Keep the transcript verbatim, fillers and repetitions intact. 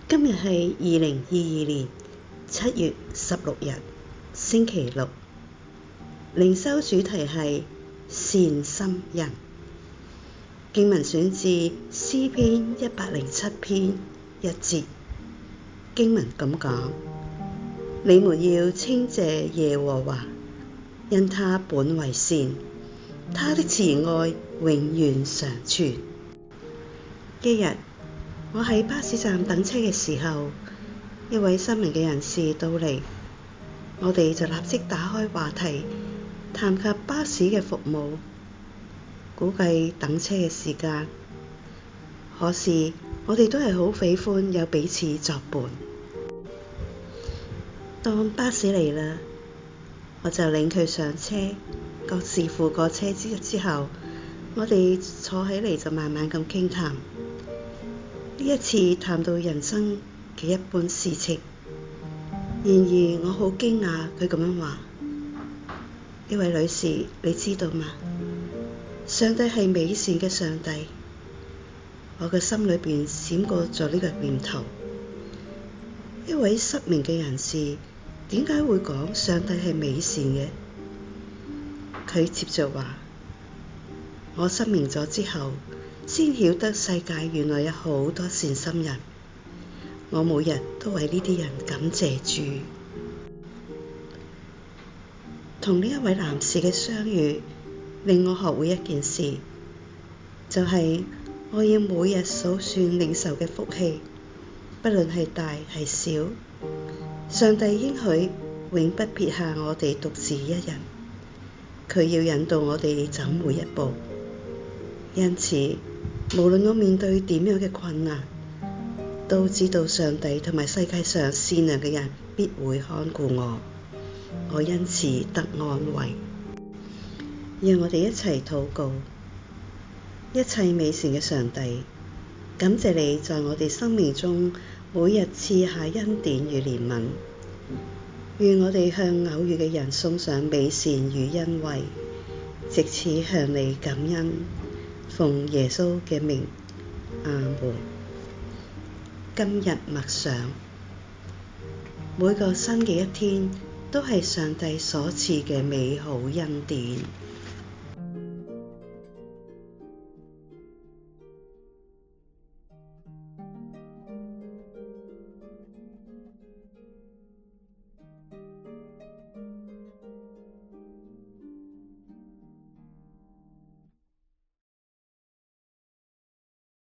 今日係二零二二年七月十六日，星期六。靈修主題係善心人。經文選自詩篇一百零七篇一節。經文咁講：你們要稱謝耶和華，因他本為善，他的慈愛永遠常存。一日，我喺巴士站等車嘅時候，一位失明嘅人士到嚟，我哋就立即打開話題，談及巴士嘅服務，估計等車嘅時間。可是我哋都係好喜歡有彼此作伴。當巴士嚟啦，我就領佢上車，各自付過車資之後，我哋坐起嚟就慢慢咁傾談。呢一次談到人生嘅一般事情，然而我好驚訝佢咁樣話：呢位女士，你知道嗎？上帝係美善嘅上帝。我嘅心裏邊閃過咗呢個念頭。一位失明嘅人士點解會講上帝係美善嘅？佢接着話：我失明咗之後，先曉得世界原來有好多善心人，我每日都為呢啲人感謝主。同呢一位男士嘅相遇，令我學會一件事，就係、是、我要每日數算領受嘅福氣，不論係大係小。上帝應許永不撇下我哋獨自一人，佢要引導我哋走每一步。因此，無論我面對點樣嘅困難，都知道上帝同埋世界上善良嘅人必會看顧我，我因此得安慰。讓我哋一齊禱告。一切美善嘅上帝，感謝你在我哋生命中每日賜下恩典與憐憫，願我哋向偶遇嘅人送上美善與恩惠，藉此向你感恩。奉耶穌嘅名，阿門。今日默想，每個新嘅一天都係上帝所賜嘅美好恩典。